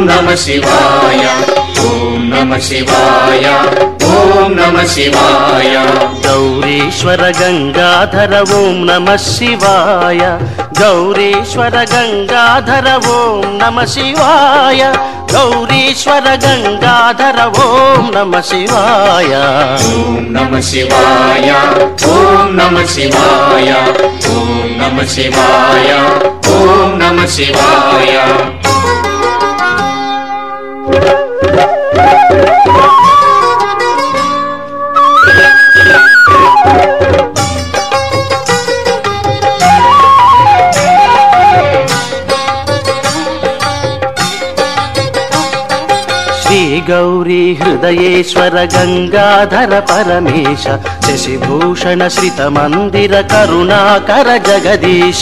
नमः शिवाय ओम नमः शिवाय ओम नमः शिवाय गौरीश्वर गंगाधर ओम नमः शिवाय गौरीश्वर गंगाधर ओम नमः शिवाय गौरीश्वर गंगाधर ओम नमः शिवाय ओम नमः शिवाय ओम नमः शिवाय ओम नमः शिवाय ओम नमः शिवाय श्री गौरी हृदयेश्वर गंगाधर परमेश शशिभूषण श्रित मंदिर करुणाकर जगदीश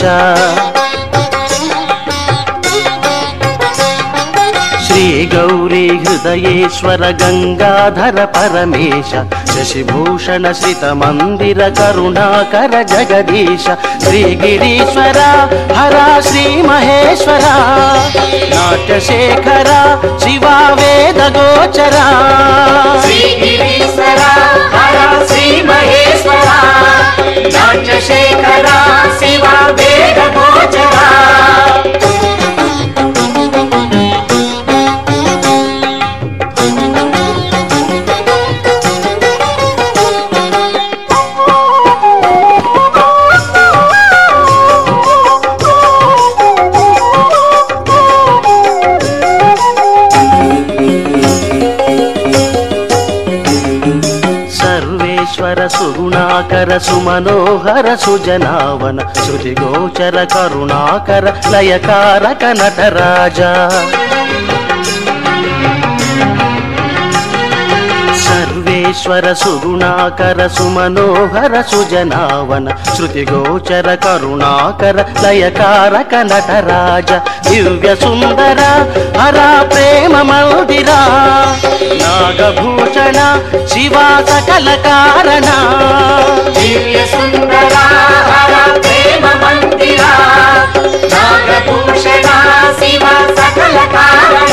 श्री गौरी हृदयेश्वर गंगाधर परमेश शशिभूषण श्रित मंदिर करुणाकर जगदीश श्री गिरीश्वर हरा श्री महेश्वरा नाट्यशेखरा शिवा वेद गोचरा श्री गिरीश्वरा हरा श्री महेश्वरा नाट्यशेखरा शिवा वेद गोचरा सुगुणाकर सुमनोहर सुजनावन श्रुतिगोचर करुणाकर लयकारक नटराजा सर्वेश्वर सुगुणाकर सुमनोहर सुजनावन श्रुतिगोचर करुणाकर लयकारक नटराज दिव्य सुंदर हरा प्रेम मंदिरा नागभूषण शिवा सकल कारण दिव्य सुंदर हरा प्रेम मंदिरा नागभूषण शिवा सकल कारण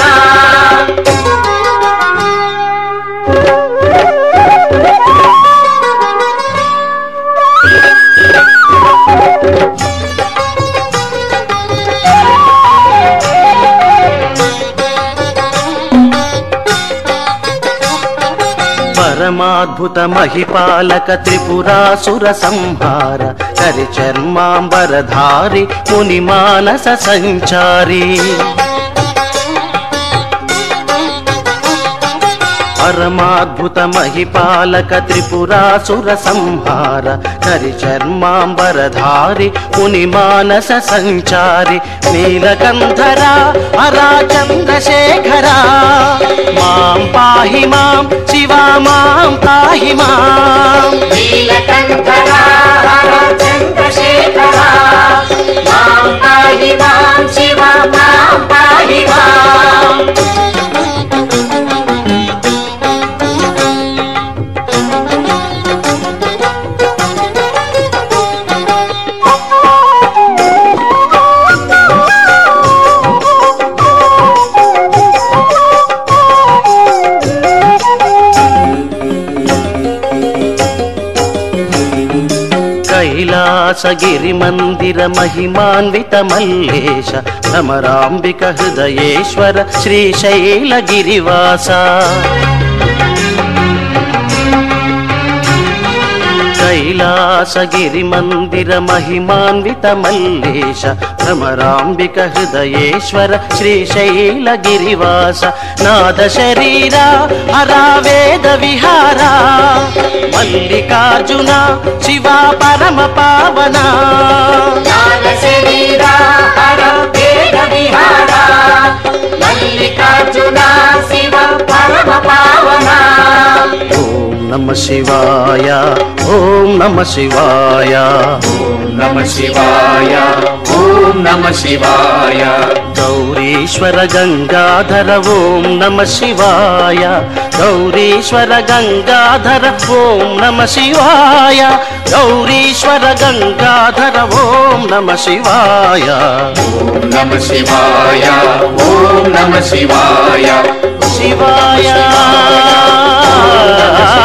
परमाद्भुत महिपालक त्रिपुरासुर संहार करि चर्मांबरधारी मुनि मानस संचारी परमाद्भुत महिपालक त्रिपुरासुर संहार करि चर्मांबरधारी मुनि मानस संचारी नीलकंधरा हरा चंद्रशेखरा मां पाहि मां शिवा मां पाहि मां नीलकंधरा हरा चंद्रशेखरा मां पाहि मां शिवा मां पाहि मां कैलासगिरि मंदिर महिमान्वित मल्लेश भ्रमरांबिक हृदयेश्वर श्रीशैल गिरिवासा कैलासगिरि मंदिर महिमान्वित मल्लेश भ्रमरांबिक हृदयेश्वर श्रीशैल गिरिवास नाद शरीरा हरा वेद विहारा मल्लिकार्जुना शिवा परम पावना नाद शरीरा हरा वेद विहारा मल्लिकार्जुना शिवा परम पावना పావనా ఓం నమ శివాయ ఓం నమ శివాయ ఓం నమ శివాయ ఓం నమ శివాయ గౌరీశ్వర గంగాధర ఓం నమ శివాయ గౌరీశ్వర గంగాధర ఓం నమ శివాయ గౌరీశ్వర గంగాధర ఓం నమ శివాయ ఓం నమ శివాయ ఓం నమ శివాయ శివాయ